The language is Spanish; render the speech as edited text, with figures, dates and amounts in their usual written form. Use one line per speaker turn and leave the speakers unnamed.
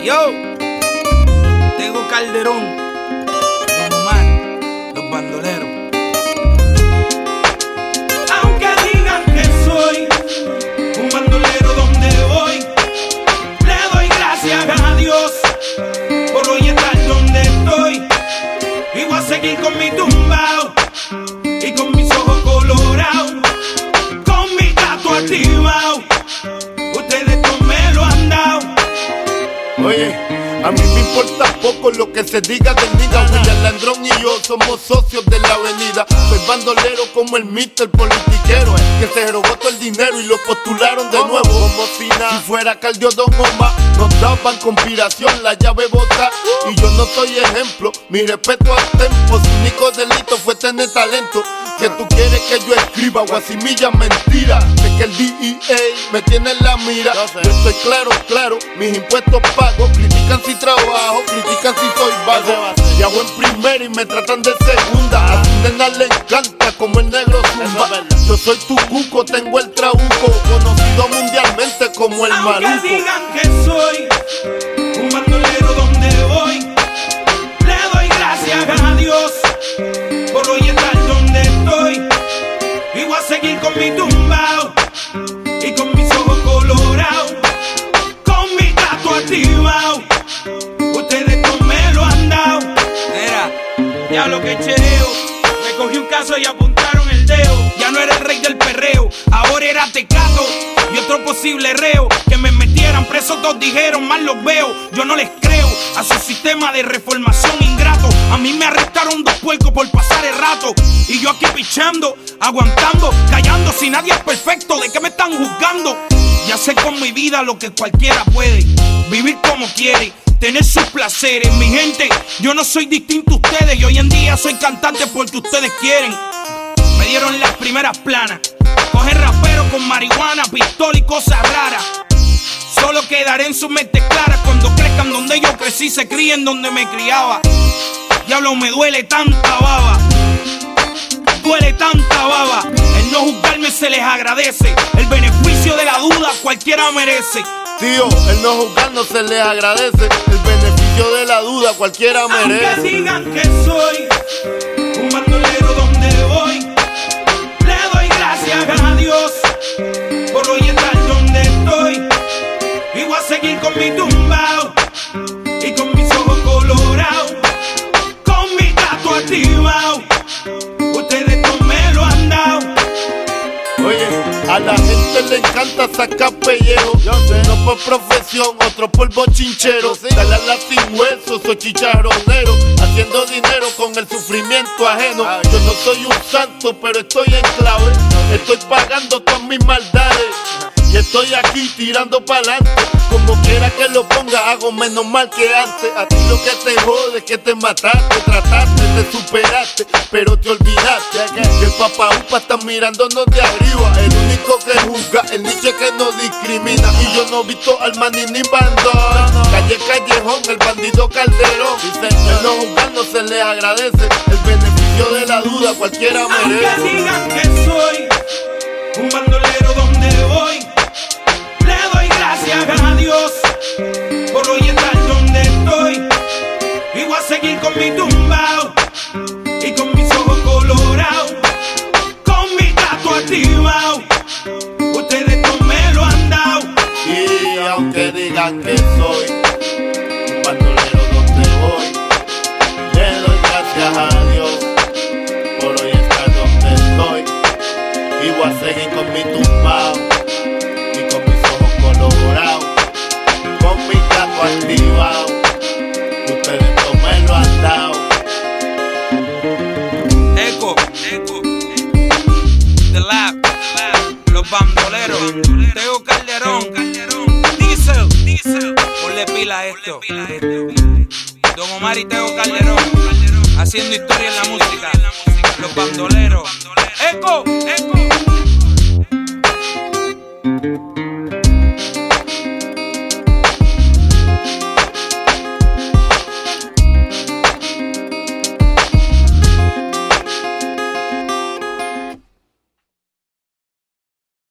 Yo, Tego Calderón, Don Omar, los bandoleros. Aunque digan que soy un bandolero donde voy, le doy gracias a Dios por hoy estar donde estoy. Y voy a seguir con mi tumbao y con mis ojos colorados, con mi gato activado. Ustedes no me lo han dado.
Oye, a mí me importa poco lo que se diga del nigga. William Landrón y yo somos socios de la avenida. Soy bandolero como el Mr. Politiquero, que se robó todo el dinero y lo postularon de nuevo. Como si fuera Cardio Don Omar, nos daban conspiración, la llave bota. Y yo no soy ejemplo, mi respeto al tempo. Su único delito fue tener talento. Que tú quieres que yo escriba guasimilla mentira. Sé que el DEA me tiene en la mira. Yo estoy claro, mis impuestos pago. Critican si trabajo, critican si soy vago. Viajo en primera y me tratan de segunda. A tu nena le encanta como el negro zumba. Yo soy tu cuco, tengo el trabuco, conocido mundialmente como el maluco.
Aunque digan que soy un bandolero donde voy, le doy gracias a Dios por hoy estar donde estoy. Y voy a seguir con mi tumbao y con mis ojos colorados, con mi gato activado. Ustedes no me lo han dado. Mira, ya lo que chereo, me cogí un caso y apuntaron el dedo. Ya no era el rey del perreo, ahora era Tecato y otro posible reo. Que me metieran preso, todos dijeron, mal los veo. Yo no les creo a su sistema de reformación ingrato. A mí me arrestaron 2 puercos por pasar el rato, y yo aquí pichando, aguantando, callando. Si nadie es perfecto, ¿de qué me están juzgando? Ya sé con mi vida lo que cualquiera puede, vivir como quiere, tener sus placeres. Mi gente, yo no soy distinto a ustedes, y hoy en día soy cantante porque ustedes quieren. Me dieron las primeras planas, coger raperos con marihuana, pistola y cosas raras. Solo quedaré en sus mentes claras cuando crezcan donde yo crecí, se críen donde me criaba. Diablo, me duele tanta baba, duele tanta baba. El no juzgarme se les agradece, el beneficio de la duda cualquiera merece.
Tío, el no juzgarnos se les agradece, el beneficio de la duda cualquiera merece.
Aunque digan que soy un bandolero donde voy, le doy gracias a Dios por hoy estar donde estoy. Y voy a seguir con mi tumbao y con mis ojos colorados, con mi gato activado. Ustedes no me lo han dado.
Oye, a la gente le encanta sacar pellejo. Uno por profesión, otro por bochinchero. Dale a la sin hueso, soy chicharronero, haciendo dinero con el sufrimiento ajeno. Yo no soy un santo, pero estoy en clave. Estoy pagando todas mis maldades y estoy aquí tirando pa'lante. Como quiera que lo ponga, hago menos mal que antes. A ti lo que te jode es que te mataste, trataste, te superaste, pero te olvidaste que el papá upa está mirándonos de arriba. El único que juzga, el niche que no discrimina. Y yo no he visto al maní ni bandón. Calle Callejón, el bandido Calderón. El no juzgar no se les agradece, el beneficio de la duda cualquiera merece.
Aunque digan que soy un bandolero donde voy, le doy gracias a Dios por hoy estar donde estoy. Y voy a seguir con mi tumbao y con mis ojos colorados, con mi gato activado. Ustedes no me lo han dado.
Y aunque digan que soy un bandolero donde voy, le doy gracias a Dios por hoy estar donde estoy. Y voy a seguir con mi tumbao y con mis ojos colorados, con mi gato activado. Ustedes no me lo han dado.
Eco, The Lab, los bandoleros, Tego Calderón, Diesel, ponle pila a esto. Don Omar y Tego Calderón, haciendo historia en la música, los bandoleros. Eco.